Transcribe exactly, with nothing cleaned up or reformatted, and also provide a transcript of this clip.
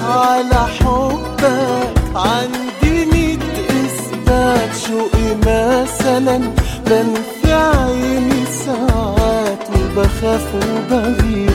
على حبك عندي ميت إثبات، شوقي مثلا بنفي عيني ساعات وبخاف وبغير